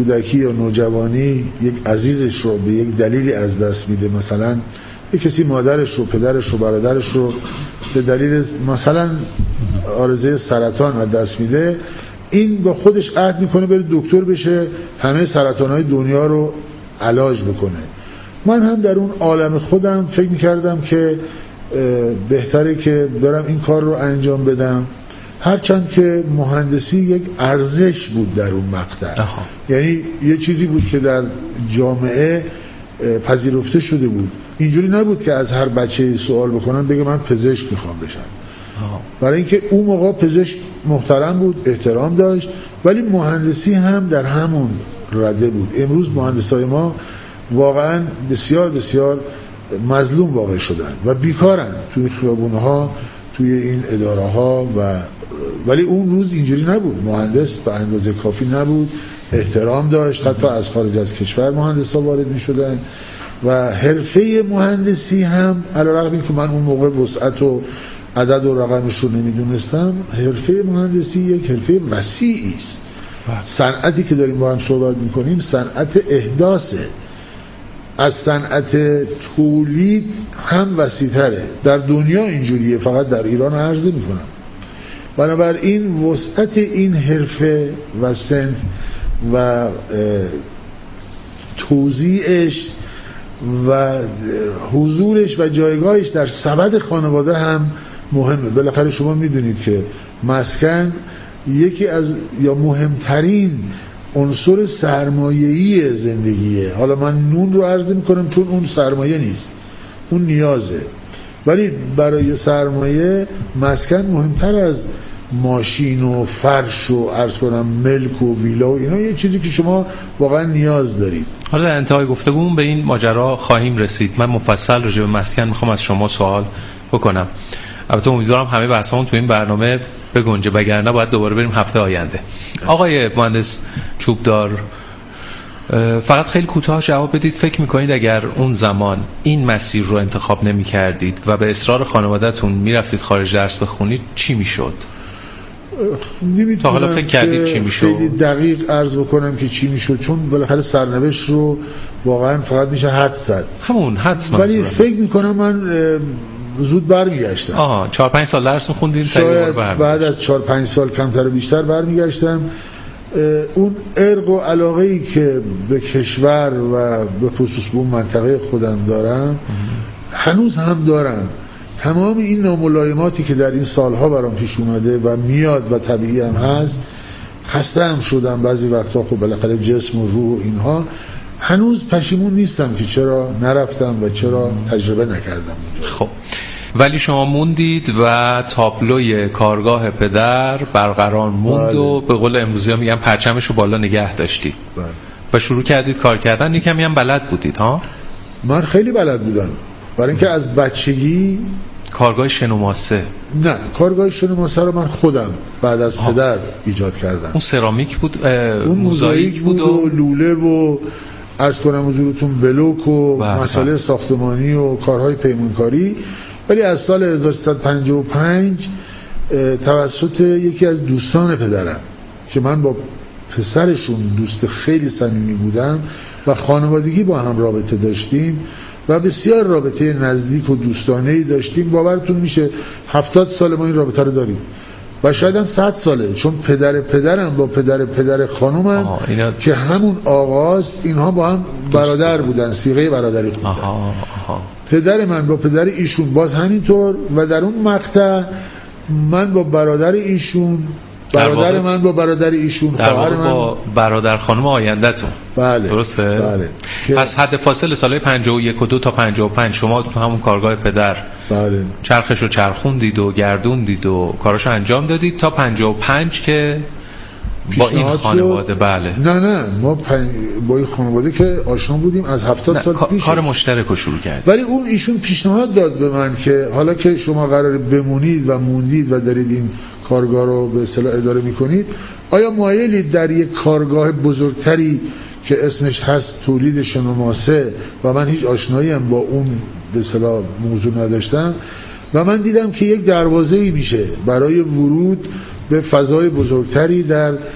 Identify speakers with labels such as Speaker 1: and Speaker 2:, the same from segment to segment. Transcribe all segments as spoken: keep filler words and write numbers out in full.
Speaker 1: کودکی یا نوجوانی یک عزیزش رو به یک دلیلی از دست میده، مثلا یک کسی مادرش رو، پدرش رو، برادرش رو به دلیل مثلا عارضه سرطان از دست میده، این با خودش عهد میکنه بره دکتر بشه همه سرطانهای دنیا رو علاج بکنه. من هم در اون عالم خودم فکر میکردم که بهتره که برم این کار رو انجام بدم، هرچند که مهندسی یک ارزش بود در اون مقطع. یعنی یه چیزی بود که در جامعه پذیرفته شده بود. اینجوری نبود که از هر بچه سوال بکنن بگه من پزشک میخوام بشم. آه. برای اینکه اون موقع پزشک محترم بود، احترام داشت، ولی مهندسی هم در همون رده بود. امروز مهندسای ما واقعا بسیار بسیار مظلوم واقع شدن و بیکارن توی خیابونها، توی این اداره ها، و ولی اون روز اینجوری نبود. مهندس به اندازه کافی نبود، احترام داشت، حتی از خارج از کشور مهندسا وارد می شدن و حرفه مهندسی هم علیرغم اینکه من اون موقع وسعت و عدد و رقمش رو نمیدونستم، حرفه مهندسی یک حرفه وسیعی است. صنعتی که داریم با هم صحبت میکنیم صنعت احداثه، از صنعت تولید هم وسیع‌تره. در دنیا اینجوریه، فقط در ایران عرض میکنم. بنابراین وسعت این حرفه و سن و توزیعش و حضورش و جایگاهش در سبد خانواده هم مهمه. بالاخره شما میدونید که مسکن یکی از یا مهمترین عنصر سرمایه‌ای زندگیه. حالا من نون رو عرض میکنم چون اون سرمایه نیست، اون نیازه، ولی برای سرمایه مسکن مهمتر از ماشین و فرش و عرض کنم ملک و ویلا و اینا، یه چیزی که شما واقعا نیاز دارید.
Speaker 2: حالا در انتهای گفتگومون به این ماجرا خواهیم رسید. من مفصل راجع به مسکن میخوام از شما سوال بکنم. البته امیدوارم همه بحثامون تو این برنامه بگنجه، وگرنه باید دوباره بریم هفته آینده. آقای مهندس چوبدار، فقط خیلی کوتاه جواب بدید، فکر میکنید اگر اون زمان این مسیر رو انتخاب نمی کردید و به اصرار خانواده‌تون میرفتید خارج درس بخونید چی میشد؟ تا حالا فکر کردید چی میشد؟
Speaker 1: خیلی دقیق عرض بکنم که چی میشد، چون بالاخره سرنوشت رو واقعا فقط میشه حدس زد.
Speaker 2: همون حدس.
Speaker 1: ولی فکر میکنم من زود برمیگشتم.
Speaker 2: آها، چهار پنج سال درس می‌خوندید؟
Speaker 1: شاید بعد از چهار پنج سال کمتر و بیشتر برمیگشتم. اون ارق و علاقه‌ای که به کشور و به خصوص به اون منطقه خودم دارم هنوز هم دارم. تمام این ناملایماتی که در این سالها برام پیش اومده و میاد و طبیعی هم هست، خسته هم شدم بعضی وقتا، خب بالاخره جسم و روح و اینها، هنوز پشیمون نیستم که چرا نرفتم و چرا تجربه نکردم اونجا.
Speaker 2: خب ولی شما موندید و تابلوی کارگاه پدر برقرار موند. بله. و به قول امروزی ها میگن پرچمش رو بالا نگه داشتید.
Speaker 1: بله.
Speaker 2: و شروع کردید کار کردن. یکمی هم بلد بودید ها؟
Speaker 1: من خیلی بلد بودم، برای اینکه از بچگی.
Speaker 2: کارگاه شنوماسه؟ نه،
Speaker 1: کارگاه شنوماسه رو من خودم بعد از ها. پدر ایجاد کردم.
Speaker 2: اون سرامیک بود،
Speaker 1: اون موزاییک بود, بود و لوله و عرض کنم حضورتون بلوک و بله. مسائل ساختمانی و کارهای پیمانکاری. ولی از سال هزار و سیصد و پنجاه و پنج توسط یکی از دوستان پدرم که من با پسرشون دوست خیلی صمیمی بودم و خانوادگی با هم رابطه داشتیم و بسیار رابطه نزدیک و دوستانه‌ای داشتیم، باورتون میشه هفتاد سال ما این رابطه رو داریم و شاید هم صد ساله، چون پدر پدرم با پدر پدر خانومم اینا... که همون آقاست، اینها با هم برادر بودن، صیغه برادری بودن. آها آها. پدر من با پدر ایشون باز همینطور و در اون مقطع من با برادر ایشون، برادر من با برادر ایشون، خواهر من
Speaker 2: با برادر خانم آینده‌تون.
Speaker 1: بله
Speaker 2: درسته؟
Speaker 1: بله.
Speaker 2: پس حد فاصله سالهای پنجاه و یک و دو تا پنجاه و پنج شما تو همون کارگاه پدر
Speaker 1: بله
Speaker 2: چرخشو چرخوندید و گردوندید و کاراشو انجام دادید تا پنجاه و پنج که با این خانواده. بله.
Speaker 1: نه نه ما پن... با این خانواده که آشنا بودیم از هفتاد سال پیش.
Speaker 2: کار مشترک رو شروع کرد.
Speaker 1: ولی اون ایشون پیشنهاد داد به من که حالا که شما قراره بمونید و موندید و دارید این کارگاه رو به اصطلاح اداره میکنید، آیا مایلید در یک کارگاه بزرگتری که اسمش هست تولید شنوماسه و من هیچ آشنایی هم با اون به اصطلاح موضوع نداشتم و من دیدم که یک دروازه‌ای میشه برای ورود به فضای بزرگتری در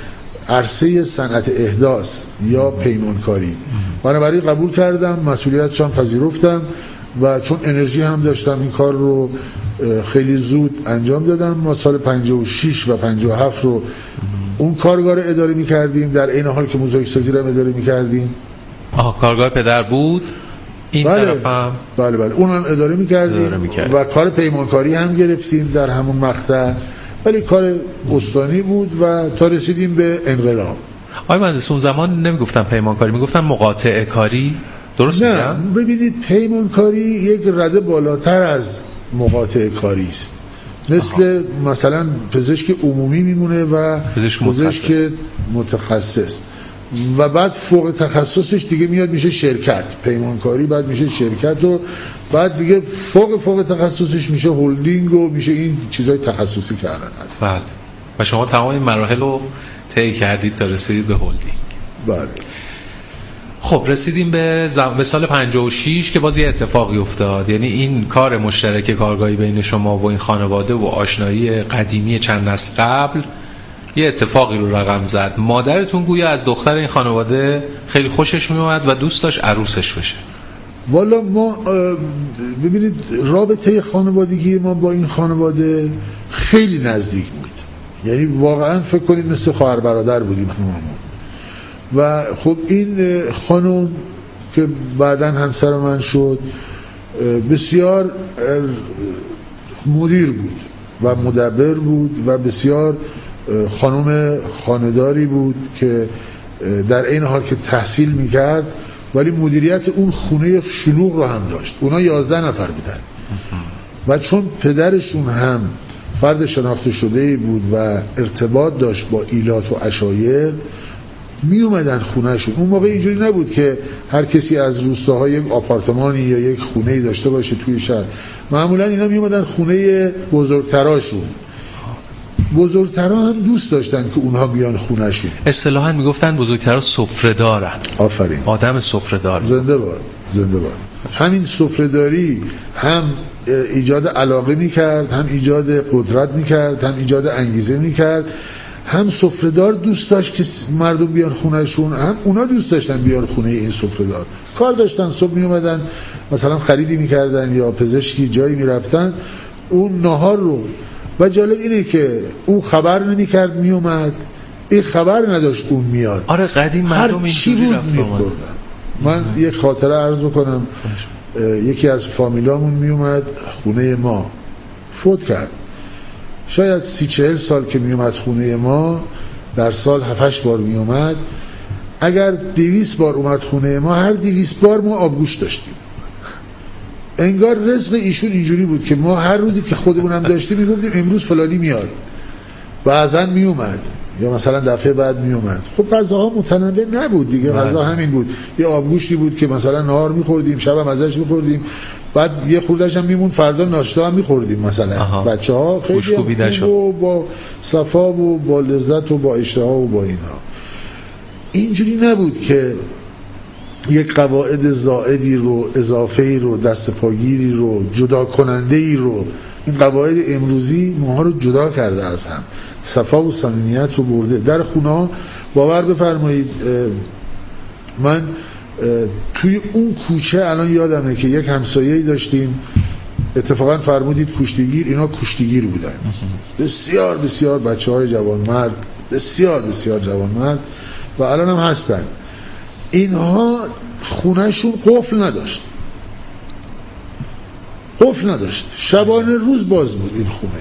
Speaker 1: عرصه صنعت احداث یا پیمانکاری. بنابراین قبول کردم، مسئولیتش هم پذیرفتم و چون انرژی هم داشتم این کار رو خیلی زود انجام دادم. ما سال پنجاه و شش و پنجاه و هفت رو اون کارگاه رو اداره می‌کردیم، در این حال که موزاییک سازی رو اداره می‌کردیم.
Speaker 2: آها، کارگاه پدر بود این
Speaker 1: بله.
Speaker 2: طرف هم
Speaker 1: بله بله اون هم اداره می‌کردیم و کار پیمانکاری هم گرفتیم در همون مقطع، ولی کار استانی بود و تا رسیدیم به انقلاب.
Speaker 2: آقای مهندس اون زمان نمیگفتن پیمانکاری، میگفتن مقاطعه کاری، درست میگم؟
Speaker 1: نه ببینید پیمانکاری یک رده بالاتر از مقاطعه کاری است. مثل آها. مثلا پزشک عمومی میمونه و پزشک متخصص. پزشک متخصص و بعد فوق تخصصش دیگه میاد میشه شرکت. پیمانکاری بعد میشه شرکت و بعد دیگه فوق فوق تخصصش میشه هلدینگ و میشه این چیزای تخصصی کردن هست.
Speaker 2: بله. و شما تمام این مراحل رو طی کردید تا رسیدید به هلدینگ.
Speaker 1: بله.
Speaker 2: خب رسیدیم به, زم... به سال پنجاه و شش که باز یه اتفاقی افتاد. یعنی این کار مشترک کارگاهی بین شما و این خانواده و آشنایی قدیمی چند نسل قبل یه اتفاقی رو رقم زد. مادرتون گویا از دختر این خانواده خیلی خوشش میومد و دوست داشت عروسش بشه.
Speaker 1: والا ما ببینید رابطه خانوادگی ما با این خانواده خیلی نزدیک بود، یعنی واقعا فکر کنید مثل خواهر برادر بودیم هممون. و خب این خانم که بعداً همسر من شد بسیار مدیر بود و مدبر بود و بسیار خانم خانه‌داری بود که در این حال که تحصیل میکرد ولی مدیریت اون خونه شلوغ رو هم داشت. اونا یازده نفر بودن و چون پدرشون هم فرد شناخته شده بود و ارتباط داشت با ایلات و عشایر می اومدن خونهشون. اون موقع اینجوری نبود که هر کسی از روستاها یک آپارتمانی یا یک خونه‌ای داشته باشه توی شهر. معمولا اینا می اومدن خونه بزرگتراشون. بزرگترها هم دوست داشتن که اونها بیان خونهشون.
Speaker 2: اصطلاحاً میگفتن بزرگترها سفره دارن.
Speaker 1: آفرین.
Speaker 2: آدم سفره دار.
Speaker 1: زنده باد. زنده باد. همین سفره داری هم ایجاد علاقه میکرد، هم ایجاد قدرت میکرد، هم ایجاد انگیزه میکرد. هم سفره‌دار دوست داشت که مردم بیان خونهشون، هم اونا دوست داشتن بیان خونه این سفره‌دار. کار داشتن، صبح می اومدن مثلا خریدی میکردن یا پزشکی جایی میرفتن، اون نهار رو. و جالب اینه که اون خبر نمیکرد میومد، این خبر نداشت اون میاد.
Speaker 2: آره قدیم مردم اینجوری رفت اومد.
Speaker 1: من یک خاطره عرض بکنم. یکی از فامیلامون میومد خونه ما، فوت کرد. شاید سی چهل سال که می اومد خونه ما، در سال هفت هشت بار می اومد. اگر دویست بار اومد خونه ما، هر دویست بار ما آبگوشت داشتیم. انگار رزق ایشون اینجوری بود که ما هر روزی که خودمون هم داشتیم می گفتیم امروز فلانی میاد. بعضن می اومد یا مثلا دفعه بعد می اومد. خب غذاها متنوع نبود دیگه، غذا همین بود. یه آبگوشتی بود که مثلا نهار می‌خوردیم، شب هم ازش می‌خوردیم، بعد یه خورده‌ش هم میمون، فردا ناشتا هم می‌خوردیم مثلا. بچه‌ها خیلی خوب با صفا و با لذت و با اشتها و با اینا. اینجوری نبود که یک قواعد زائدی رو، اضافه‌ای رو، دست پاگیری رو، جدا کننده‌ای رو، این قواعد امروزی ماها رو جدا کرده از هم. صفا و صمیمیت رو برده در خونه‌ها. باور بفرمایید من توی اون کوچه الان یادمه که یک همسایه‌ای داشتیم، اتفاقا فرمودید کشتیگیر، اینا کشتیگیر بودن، بسیار بسیار بچه‌های جوانمرد، بسیار بسیار جوانمرد و الان هم هستن. اینها خونهشون قفل نداشت، قفل نداشت، شبانه روز باز بود. این خونه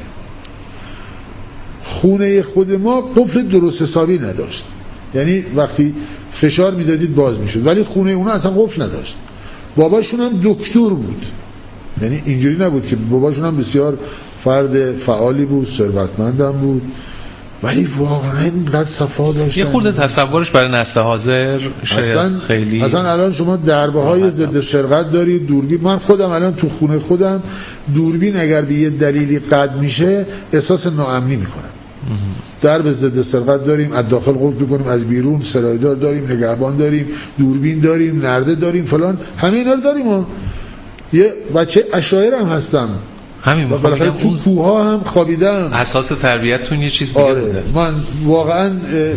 Speaker 1: خونه خود ما قفل درست حسابی نداشت، یعنی وقتی فشار میدادید باز میشد، ولی خونه اونا اصلا قفل نداشت. باباشون هم دکتر بود، یعنی اینجوری نبود که باباشون هم بسیار فرد فعالی بود، ثروتمندم بود، ولی واقعا اینقدر صفا داشتن.
Speaker 2: یه خورده تصورش برای نسل حاضر شاید
Speaker 1: اصلا
Speaker 2: خیلی
Speaker 1: اصلا الان شما دربه های ضد سرقت دارید، دوربین. من خودم الان تو خونه خودم دوربین اگر به یه دلیلی قطع میشه احساس ناامنی میکنم. درب ضد سرقت داریم، از داخل قفل میکنیم، از بیرون سرایدار داریم، نگهبان داریم، دوربین داریم، نرده داریم، فلان، همه اینا رو داریم. ها. یه بچه عشایر هم هستم،
Speaker 2: همین
Speaker 1: بالاخره تو کوها هم خوابیدم.
Speaker 2: اساس تربیتتون یه چیز دیگه
Speaker 1: آره.
Speaker 2: بوده.
Speaker 1: من واقعا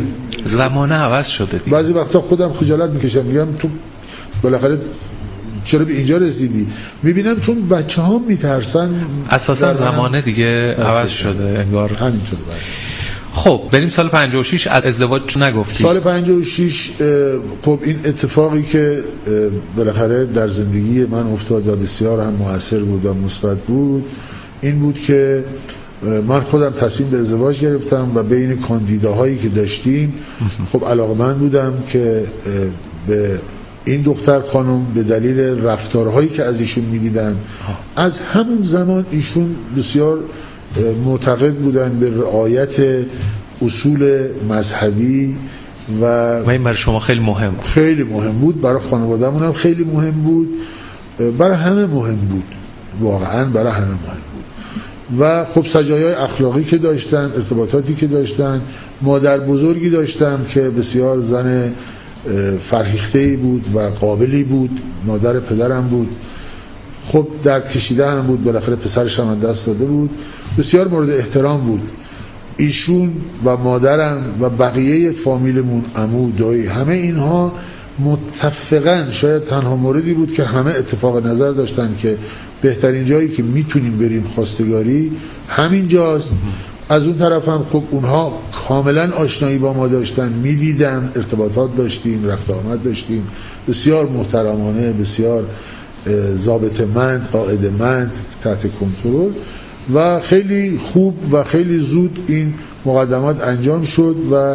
Speaker 2: زمانه عوض شده دیگه.
Speaker 1: بعضی وقتا خودم خجالت میکشم، میگم تو بالاخره چرا به اینجا رسیدی؟ میبینم چون بچه ها میترسن،
Speaker 2: اساسا زمانه دیگه عوض شده انگار.
Speaker 1: همینطور.
Speaker 2: خب بریم سال پنجاه و شش. از ازدواج نگفتی؟
Speaker 1: سال پنجاه و شش خب این اتفاقی که بالاخره در زندگی من افتاد و بسیار هم مؤثر بود و مثبت بود این بود که من خودم تصمیم به ازدواج گرفتم و بین کاندیداهایی که داشتیم خب علاقه‌مند بودم که به این دختر خانم به دلیل رفتارهایی که از ایشون می‌دیدم، از همون زمان ایشون بسیار معتقد بودن به رعایت اصول مذهبی و
Speaker 2: این برای شما خیلی مهم بود.
Speaker 1: خیلی مهم بود، برای خانواده‌مون هم خیلی مهم بود، برای همه مهم بود، واقعا برای همه مهم بود. و خب سجایای اخلاقی که داشتن، ارتباطاتی که داشتن، مادر بزرگی داشتم که بسیار زن فرهیخته‌ای بود و قابلی بود، مادر پدرم بود، خب درد کشیده هم بود، بالاخره پسرش هم دست داده بود، بسیار مورد احترام بود. ایشون و مادرم و بقیه فامیلمون، عمو، دایی، همه اینها متفقاً شاید تنها موردی بود که همه اتفاق نظر داشتن که بهترین جایی که میتونیم بریم خواستگاری همین جاست. از اون طرف هم خب اونها کاملا آشنایی با ما داشتن، میدیدن، ارتباطات داشتیم، رفت آمد داشتیم، بسیار محترمانه، بسیار ضابطه‌مند، قاعده‌مند، تحت کنترل و خیلی خوب و خیلی زود این مقدمات انجام شد و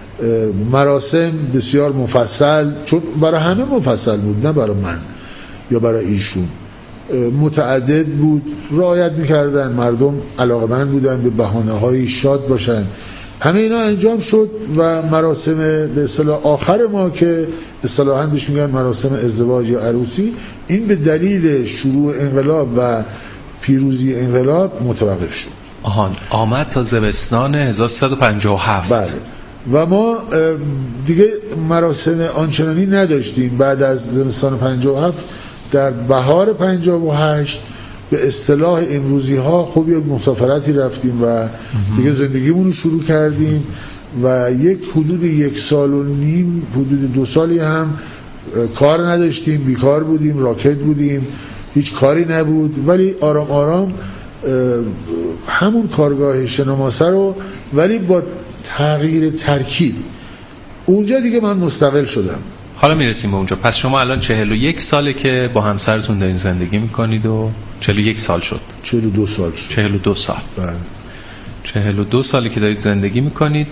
Speaker 1: مراسم بسیار مفصل، چون برای همه مفصل بود، نه برای من یا برای ایشون، متعدد بود، رعایت میکردن، مردم علاقه‌مند بودن به بهانه‌های شاد باشن. همه اینا انجام شد و مراسم به اصطلاح آخر ما که اصطلاحاً بهش میگن مراسم ازدواج یا عروسی، این به دلیل شروع انقلاب و پیروزی انقلاب متوقف شد.
Speaker 2: آهان آمد تا زمستان هزار و سیصد و پنجاه و هفت.
Speaker 1: بله. و ما دیگه مراسم آنچنانی نداشتیم. بعد از زمستان پنجاه و هفت در بهار پنجاه و هشت به اصطلاح امروزی ها خب یک مسافرتی رفتیم و دیگه زندگیمون رو شروع کردیم و یک حدود یک سال و نیم، حدود دو سالی هم کار نداشتیم، بیکار بودیم، راکت بودیم، هیچ کاری نبود، ولی آرام آرام همون کارگاه شناماسه رو، ولی با تغییر ترکیب اونجا دیگه من مستقل شدم.
Speaker 2: حالا میرسیم به اونجا. پس شما الان چهل و یک ساله که با همسرتون دارین زندگی میکنید و چهل و یک سال شد.
Speaker 1: چهل و دو سال شد.
Speaker 2: چهل و دو سال.
Speaker 1: بله.
Speaker 2: چهل و دو سالی که دارید زندگی میکنید.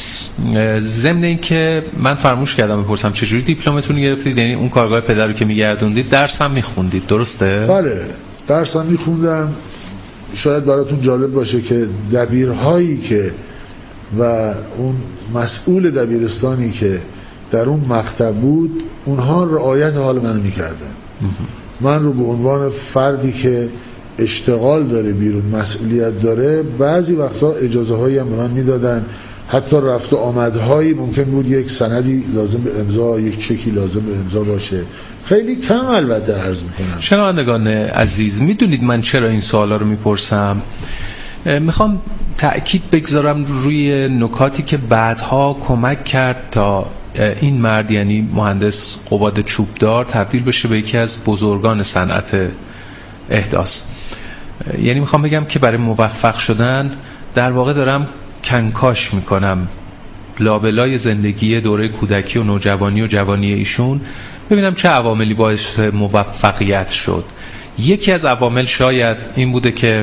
Speaker 2: ضمن این که من فراموش کردم بپرسم چجوری دیپلمتون رو گرفتید؟ یعنی اون کارگاه پدر رو که میگردوندید درس هم میخوندید، درسته؟
Speaker 1: بله، درس هم میخوندم. شاید براتون جالب باشه که دبیرهایی که و اون مسئول دبیرستانی که در اون مکتب بود، اونها رعایت حال منو میکردن. من رو به عنوان فردی که اشتغال داره بیرون، مسئولیت داره، بعضی وقتا اجازه هایی هم به من میدادن، حتی رفت و آمدهایی ممکن بود یک سندی لازم به امضا، یک چکی لازم به امضا باشه، خیلی کم البته عرض میکنم.
Speaker 2: شنوندگان عزیز، میدونید من چرا این سوالا رو میپرسم؟ میخوام تأکید بگذارم روی نکاتی که بعدها کمک کرد تا این مرد، یعنی مهندس قباد چوبدار، تبدیل بشه به یکی از بزرگان صنعت احداث. یعنی میخوام بگم که برای موفق شدن در واقع دارم کنکاش میکنم لابلای زندگی دوره کودکی و نوجوانی و جوانی ایشون، ببینم چه عواملی باعث موفقیت شد. یکی از عوامل شاید این بوده که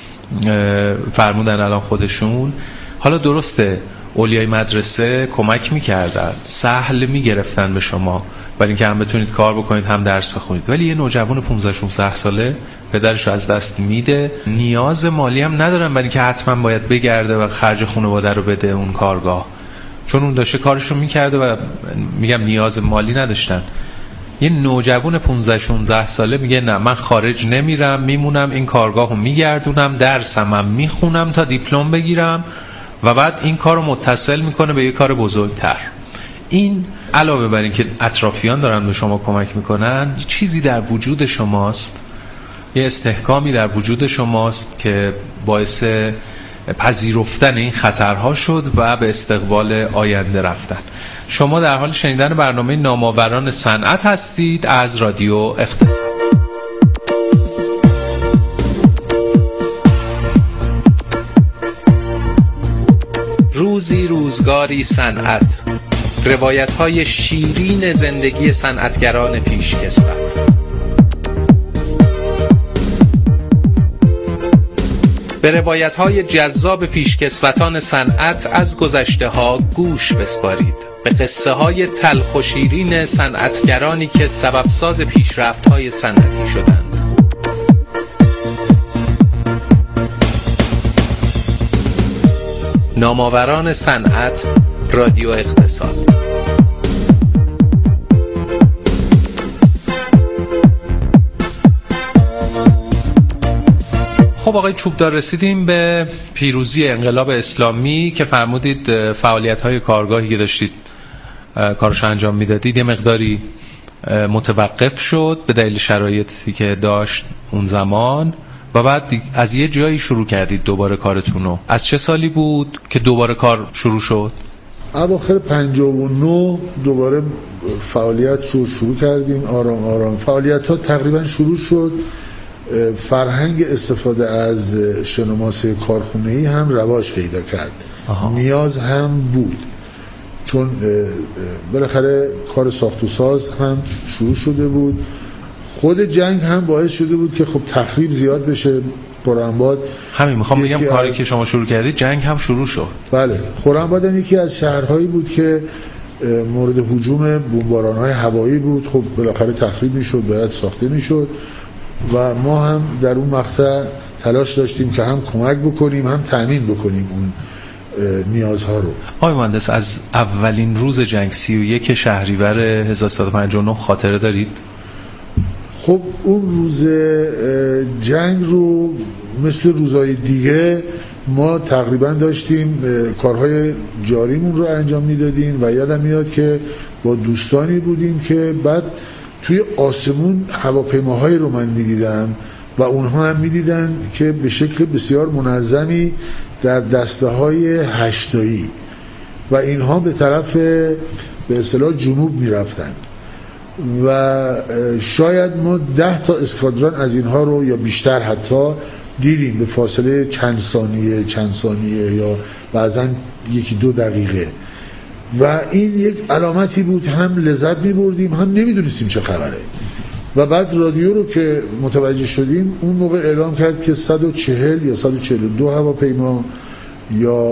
Speaker 2: فرمودن الان خودشون، حالا درسته اولیای مدرسه کمک میکردن، سهل میگرفتن به شما برای اینکه هم بتونید کار بکنید هم درس بخونید، ولی یه نوجوان پانزده شانزده ساله پدرش رو از دست میده، نیاز مالی هم ندارن برای اینکه حتما باید بگرده و خرج خانواده رو بده اون کارگاه، چون اون داشته کارشو میکرده و میگم نیاز مالی نداشتن. یه نوجوان پانزده شانزده ساله میگه نه، من خارج نمیرم، میمونم این کارگاهو میگردونم، درسم هم میخونم تا دیپلم بگیرم و بعد این کارو متصل میکنه به یه کار بزرگتر. این علاوه بر این که اطرافیان دارن به شما کمک میکنن، چیزی در وجود شماست، یه استحکامی در وجود شماست که باعث پذیرفتن این خطرها شد و به استقبال آینده رفتن. شما در حال شنیدن برنامه نامآوران صنعت هستید از رادیو اقتصاد. روزی روزگاری صنعت، روایت‌های شیرین زندگی صنعتگران پیشکسوت. به روایت‌های جذاب پیشکسوتان صنعت از گذشته‌ها گوش بسپارید. به قصه‌های تلخ و شیرین صنعتگرانی که سببساز پیشرفت‌های صنعتی شدند. نامآوران صنعت، رادیو اقتصاد. خب آقای چوبدار، رسیدیم به پیروزی انقلاب اسلامی که فرمودید فعالیت‌های کارگاهی که داشتید کارش انجام میدادید یه مقداری متوقف شد به دلیل شرایطی که داشت اون زمان و بعد از یه جایی شروع کردید دوباره کارتون رو. از چه سالی بود که دوباره کار شروع شد؟
Speaker 1: اواخر پنجاه و نه دوباره فعالیت رو شروع کردیم. آرام آرام فعالیت ها تقریبا شروع شد. فرهنگ استفاده از شنماسه کارخونه‌ای هم رواج پیدا کرد. آها. نیاز هم بود، چون بالاخره کار ساخت و ساز هم شروع شده بود. خود جنگ هم باعث شده بود که خب تخریب زیاد بشه. خرم‌آباد،
Speaker 2: همین میخوام بگم کاری از... که شما شروع کردید جنگ هم شروع شد.
Speaker 1: بله، خرم‌آباد هم یکی از شهرهایی بود که مورد هجوم بمباران‌های هوایی بود. خب بالاخره تخریب میشد، باید ساخته میشد و ما هم در اون مقطع تلاش داشتیم که هم کمک بکنیم هم تأمین بکنیم اون نیازها رو.
Speaker 2: آقای مهندس، از اولین روز جنگ سی و یک شهریور هزار و سیصد و پنجاه و نه خاطره دارید؟
Speaker 1: خب اون روز جنگ رو مثل روزهای دیگه ما تقریبا داشتیم کارهای جاریمون رو انجام میدادیم و یادم میاد که با دوستانی بودیم که بعد توی آسمون هواپیماهایی رو من میدیدم و اونها هم میدیدن که به شکل بسیار منظمی در دسته های هشتایی و اینها به طرف به اصطلاح جنوب میرفتن و شاید ما ده تا اسکادران از اینها رو یا بیشتر حتی دیدیم به فاصله چند ثانیه چند ثانیه یا بعضا یکی دو دقیقه و این یک علامتی بود. هم لذت می‌بردیم هم نمی‌دونستیم چه خبره و بعد رادیو رو که متوجه شدیم اون موقع اعلام کرد که صد و چهل یا صد و چهل و دو هواپیما یا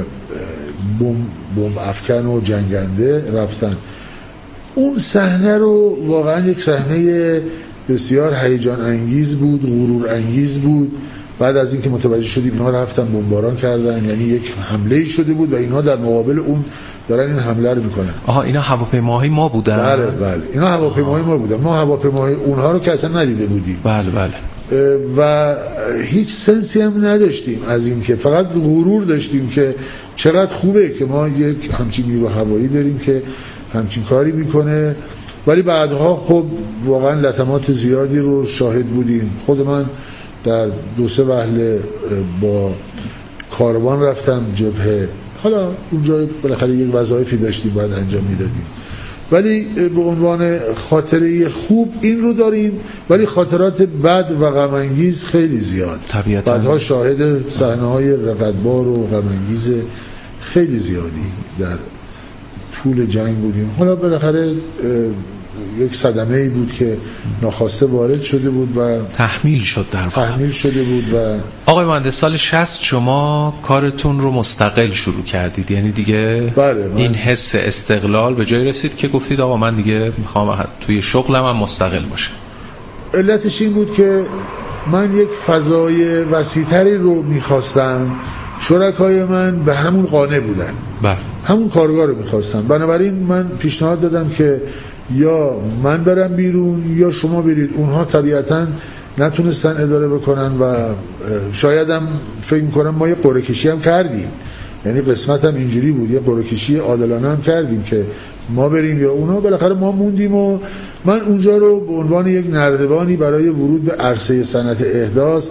Speaker 1: بمب بمب افکن و جنگنده رفتن. اون صحنه رو واقعا یک صحنه بسیار هیجان انگیز بود، غرور انگیز بود. بعد از اینکه متوجه شدیم اینها رفتن بمباران کردن، یعنی یک حمله شده بود و اینها در مقابل اون دارن این حمله رو میکنن.
Speaker 2: آها، اینا هواپیماهای ما بودن؟
Speaker 1: بله بله، اینا هواپیماهای ما بودن. ما هواپیماهای اونها رو که اصلا ندیده بودیم.
Speaker 2: بله بله.
Speaker 1: و هیچ سنسی هم نداشتیم از این، که فقط غرور داشتیم که چقدر خوبه که ما یک همچین نیرو هوایی داریم که همچین کاری میکنه. ولی بعدها خب واقعا لطمات زیادی رو شاهد بودیم. خود من در دو سه وهله با کاروان رفتم جبهه. حالا اونجا بالاخره یک وظایفی داشتیم باید انجام میدادیم، ولی به عنوان خاطره خوب این رو داریم. ولی خاطرات بد و غم انگیز خیلی زیاد.
Speaker 2: طبیعتاً
Speaker 1: بعدها شاهد صحنه‌های رقتبار و غم انگیز خیلی زیادی در طول جنگ بودیم. حالا بالاخره یک صدمه‌ای بود که ناخواسته وارد شده بود و
Speaker 2: تحمیل شد در واقع.
Speaker 1: تحمیل شده بود. و
Speaker 2: آقای مهندس، سال شصت شما کارتون رو مستقل شروع کردید، یعنی دیگه
Speaker 1: بله
Speaker 2: این حس استقلال به جای رسید که گفتید آقا من دیگه میخوام توی شغلم هم مستقل باشم.
Speaker 1: علتش این بود که من یک فضای وسیع‌تری رو میخواستم. شرکای من به همون قانع بودن،
Speaker 2: بله
Speaker 1: همون کارگاه رو میخواستم. بنابراین من پیشنهاد دادم که یا من برم بیرون یا شما برید. اونها طبیعتاً نتونستن اداره بکنن و شاید هم فکر میکنم ما یه قرعه کشی هم کردیم، یعنی قسمت هم اینجوری بود، یه قرعه کشی عادلانه هم کردیم که ما بریم یا اونها. بالاخره ما موندیم و من اونجا رو به عنوان یک نردبانی برای ورود به عرصه صنعت احداث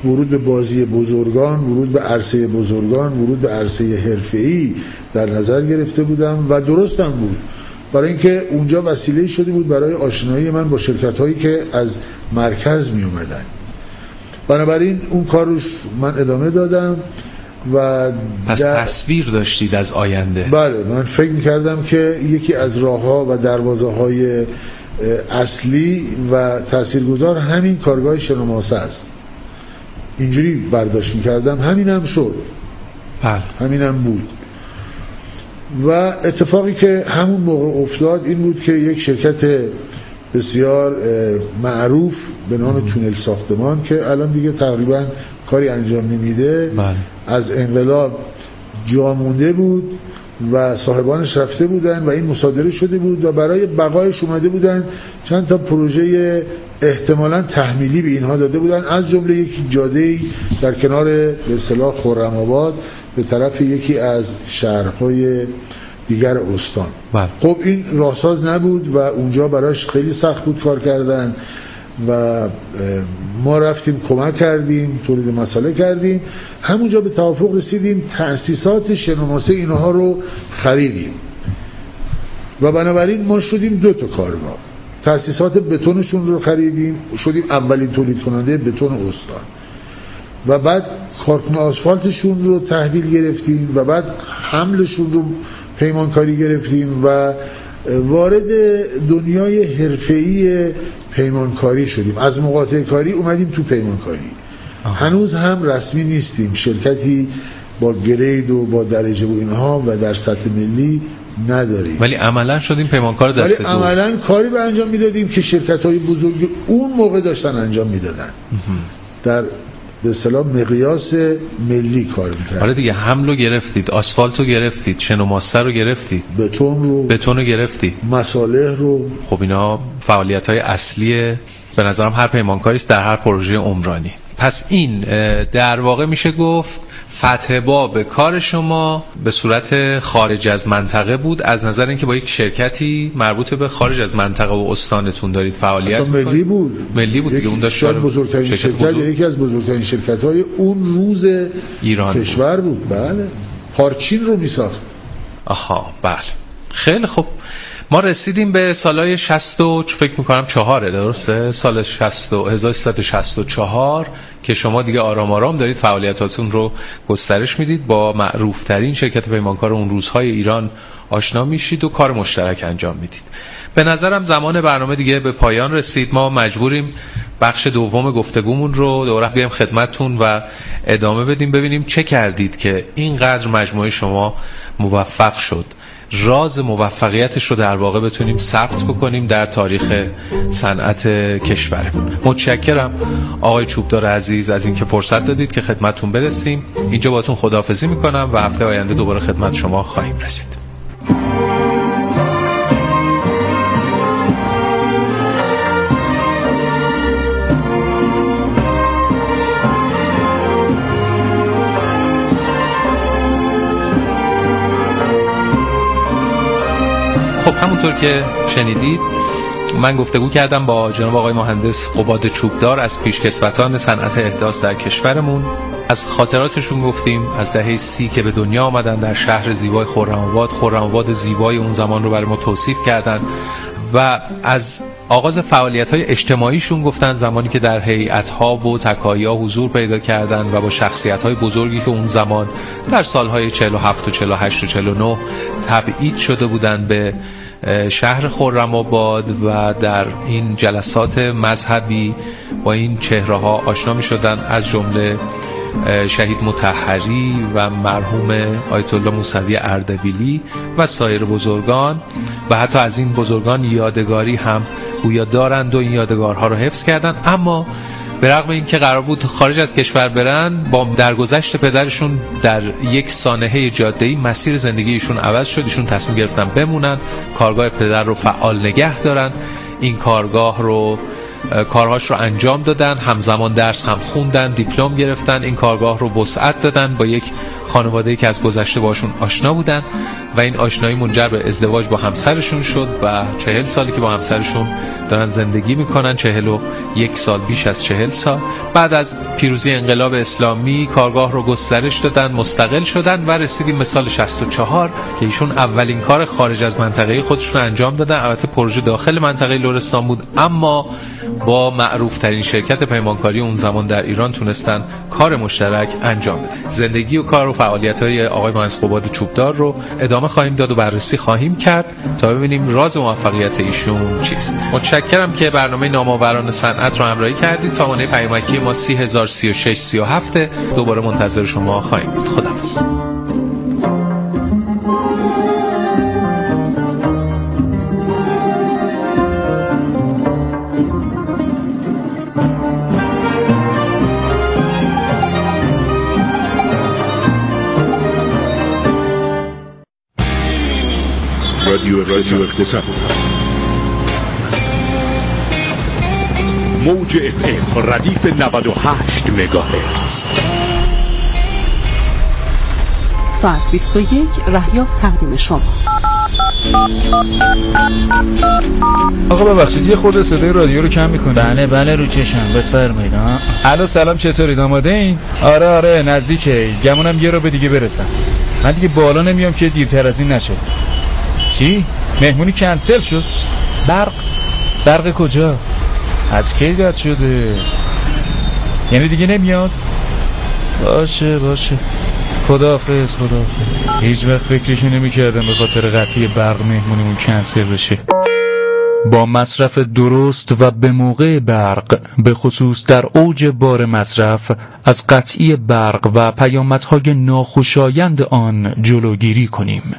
Speaker 1: ورود به بازی بزرگان، ورود به عرصه بزرگان، ورود به عرصه حرفه‌ای در نظر گرفته بودم و درستم بود، برای اینکه اونجا وسیله شده بود برای آشنایی من با شرکت‌هایی که از مرکز می اومدن. بنابراین اون کارش من ادامه دادم و
Speaker 2: پس تصویر داشتید از آینده؟
Speaker 1: بله، من فکر می‌کردم که یکی از راه‌ها و دروازه‌های اصلی و تاثیرگذار همین کارگاه شنوماسه است. اینجوری برداشت می‌کردم، همینم شد.
Speaker 2: بله،
Speaker 1: همینم بود. و اتفاقی که همون موقع افتاد این بود که یک شرکت بسیار معروف به نام تونل ساختمان که الان دیگه تقریبا کاری انجام نمیده،
Speaker 2: بله،
Speaker 1: از انقلاب جا مونده بود و صاحبانش رفته بودن و این مصادره شده بود و برای بقایش اومده بودن چند تا پروژه احتمالاً تحمیلی به اینها داده بودن، از جمله یک جاده‌ای در کنار به اصطلاح خرم‌آباد به طرف یکی از شهرهای دیگر استان.
Speaker 2: بله.
Speaker 1: خب این راهساز نبود و اونجا براش خیلی سخت بود کار کردن و ما رفتیم کمک کردیم، تولید مسئله کردیم، همونجا به توافق رسیدیم تأسیسات شنوماسه اینها رو خریدیم و بنابراین ما شدیم دو تا کارگاه. تأسیسات بتونشون رو خریدیم، شدیم اولین تولید کننده بتون استان و بعد کارخونه آسفالتشون رو تحویل گرفتیم و بعد حملشون رو پیمانکاری گرفتیم و وارد دنیای حرفه‌ای پیمانکاری شدیم. از مقاطعه کاری اومدیم تو پیمانکاری. هنوز هم رسمی نیستیم، شرکتی با گرید و با درجه و اینها و در سطح ملی نداریم،
Speaker 2: ولی عملا شدیم پیمانکار دست دو.
Speaker 1: ولی عملا کاری رو انجام میدادیم که شرکت‌های بزرگ اون موقع داشتن انجام میدادن، در به اصطلاح مقیاس ملی کار می‌کرد.
Speaker 2: آره دیگه، حملو گرفتید، آسفالتو گرفتید، شنوماسه رو گرفتید،
Speaker 1: بتون رو
Speaker 2: بتون رو گرفتید،
Speaker 1: مصالح رو.
Speaker 2: خب اینا فعالیت‌های اصلی به نظرم هر پیمانکاری است در هر پروژه عمرانی. پس این در واقع میشه گفت فتح باب کار شما به صورت خارج از منطقه بود، از نظر اینکه با یک شرکتی مربوط به خارج از منطقه و استانتون دارید فعالیت
Speaker 1: اصلا ملی بود.
Speaker 2: ملی بود دیگه، اون داشت
Speaker 1: شاید بزرگترین شرکت, شرکت بزرگ. یکی از بزرگترین شرکت‌های اون روز
Speaker 2: ایران
Speaker 1: کشور
Speaker 2: بود.
Speaker 1: بود. بله، پارچین رو میساخت.
Speaker 2: آها، بله، خیلی خوب. ما رسیدیم به سالهای شصت و فکر میکنم چهاره، درسته؟ سال شصت و هزار و سیصد و شصت و چهار که شما دیگه آرام آرام دارید فعالیتاتون رو گسترش میدید، با معروف ترین شرکت پیمانکار اون روزهای ایران آشنا میشید و کار مشترک انجام میدید. به نظرم زمان برنامه دیگه به پایان رسید، ما مجبوریم بخش دوم گفتگومون رو دوباره بیایم خدمتتون و ادامه بدیم، ببینیم چه کردید که اینقدر مجموعه شما موفق شد، راز موفقیتش رو در واقع بتونیم ثبت بکنیم در تاریخ صنعت کشورمون. متشکرم آقای چوبدار عزیز از اینکه فرصت دادید که خدمتتون برسیم. اینجا باهاتون خداحافظی میکنم و هفته آینده دوباره خدمت شما خواهیم رسید. خب همونطور که شنیدید من گفتگو کردم با جناب آقای مهندس قباد چوبدار از پیشکسوتان صنعت احداث در کشورمون. از خاطراتشون گفتیم، از دهه سی که به دنیا آمدن در شهر زیبای خرم‌آباد، خرم‌آباد زیبای اون زمان رو برای ما توصیف کردن و از آغاز فعالیت‌های اجتماعیشون گفتن، زمانی که در هیئت‌ها و تکایا حضور پیدا کردن و با شخصیت‌های بزرگی که اون زمان در سال‌های چهل و هفت و چهل و هشت و چهل و نه تبعید شده بودن به شهر خرم‌آباد و در این جلسات مذهبی با این چهره‌ها آشنا می‌شدن، از جمله شهید مطهری و مرحوم آیت الله موسوی اردبیلی و سایر بزرگان و حتی از این بزرگان یادگاری هم گویا دارند و این یادگارها رو حفظ کردن. اما به رغم اینکه قرار بود خارج از کشور برن، با درگذشت پدرشون در یک سانحه جاده‌ای مسیر زندگیشون عوض شد. ایشون تصمیم گرفتن بمونن، کارگاه پدر رو فعال نگه دارن، این کارگاه رو کارهاش رو انجام دادن، همزمان درس هم خوندن، دیپلم گرفتن، این کارگاه رو وسعت دادن، با یک خانواده‌ای که از گذشته باشون آشنا بودن و این آشنایی منجر به ازدواج با همسرشون شد و چهل سالی که با همسرشون دارن زندگی میکنن، چهل و یک سال، بیش از چهل سال. بعد از پیروزی انقلاب اسلامی کارگاه رو گسترش دادن، مستقل شدن و رسیدیم مثال شصت و چهار که ایشون اولین کار خارج از منطقه خودشون انجام دادن. البته پروژه داخل منطقه لرستان بود، اما با معروف ترین شرکت پیمانکاری اون زمان در ایران تونستن کار مشترک انجام بدن. زندگی و کار و فعالیت‌های آقای مهندس قباد چوبدار رو ادامه خواهیم داد و بررسی خواهیم کرد تا ببینیم راز موفقیت ایشون چیست. متشکرم که برنامه نامآوران صنعت رو همراهی کردید. سامانه پیامکی ما سی هزار و سی و شش سی و هفت. دوباره منتظر شما خواهیم بود. خداحافظ.
Speaker 3: رادیو اقتصاد موج اف ام ردیف نود و هشت مگاهرتز.
Speaker 4: ساعت بیست و یک رهیافت تقدیم شما.
Speaker 5: آقا ببخشید یه خورده صدای رادیو رو کم میکنید.
Speaker 6: بله بله رو چشم، بفرمایید.
Speaker 5: الو سلام، چطورید؟ آماده این؟ آره آره نزدیکه، گمونم یه رو به دیگه برسم. من دیگه بالا نمیام که دیرتر از این نشه. چی؟ مهمونی کنسل شد؟ برق؟ برق کجا؟ از کی قطع شده؟ یعنی دیگه نمیاد؟ باشه باشه، خداحافظ خداحافظ. هیچ وقت فکرشو نمی‌کردم به خاطر قطعی برق مهمونیمون کنسل بشه. با مصرف درست و به موقع برق، به خصوص در اوج بار مصرف، از قطعی برق و پیامدهای ناخوشایند آن جلوگیری کنیم.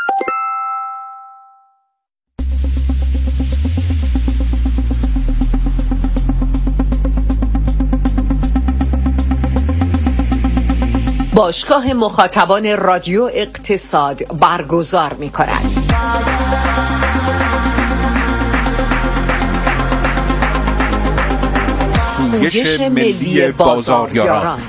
Speaker 7: باشگاه مخاطبان رادیو اقتصاد برگزار می کند. پویش ملی بازاریاران.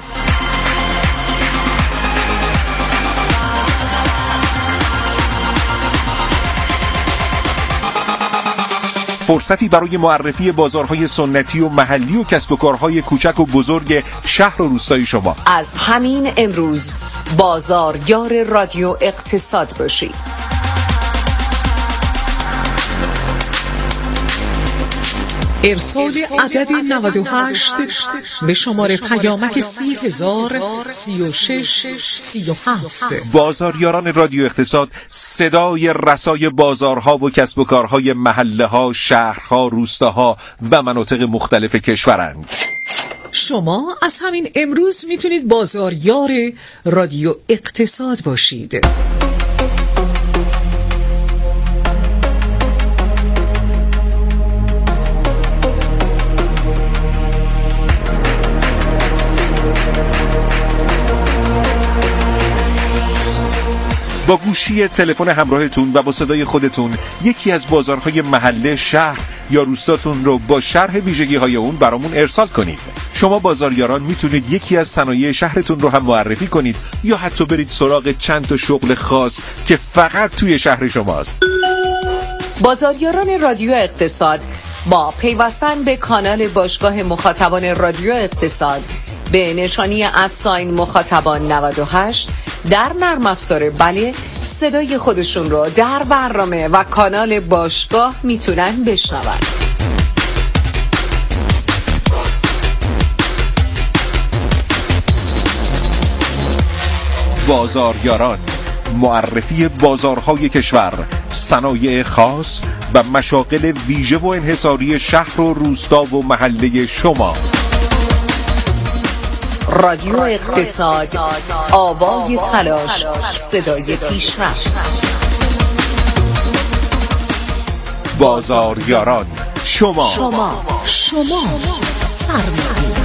Speaker 3: فرصتی برای معرفی بازارهای سنتی و محلی و کسب و کارهای کوچک و بزرگ شهر و روستای شما.
Speaker 7: از همین امروز بازاریار رادیو اقتصاد باشید.
Speaker 8: ارسال عدد نود و هشت به شماره پیامک سی هزار سی و شش سی و هفت.
Speaker 3: بازاریاران رادیو اقتصاد صدای رسای بازارها و کسب و کارهای محله ها، شهرها، روستاها و مناطق مختلف کشورند.
Speaker 8: شما از همین امروز میتونید بازاریار رادیو اقتصاد باشید.
Speaker 3: با گوشی تلفن همراهتون و با صدای خودتون یکی از بازارهای محله، شهر یا روستاتون رو با شرح ویژگی‌های اون برامون ارسال کنید. شما بازاریاران میتونید یکی از صنایع شهرتون رو هم معرفی کنید یا حتی برید سراغ چند تا شغل خاص که فقط توی شهر شماست.
Speaker 7: بازاریاران رادیو اقتصاد با پیوستن به کانال باشگاه مخاطبان رادیو اقتصاد به نشانی ادساین مخاطبان نود و هشت در نرم افزار بله صدای خودشون رو در برنامه و کانال باشگاه میتونن بشنون.
Speaker 3: بازاریاران، معرفی بازارهای کشور، صنایع خاص و مشاغل ویژه و انحصاری شهر و روستا و محله شما.
Speaker 7: رادیو اقتصاد، آوای تلاش، صدای پیشرفت.
Speaker 3: بازاریاران، شما
Speaker 8: شما شما سرمایه.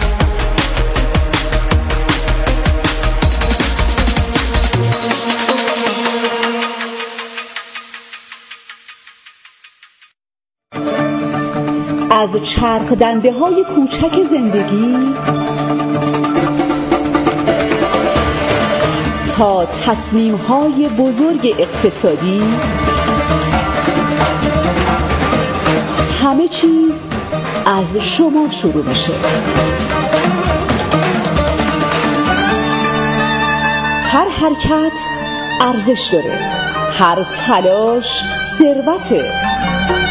Speaker 4: از چرخ دنده های کوچک زندگی تا تصمیم‌های بزرگ اقتصادی، همه چیز از شما شروع میشه. هر حرکت ارزش داره، هر تلاش ثروته.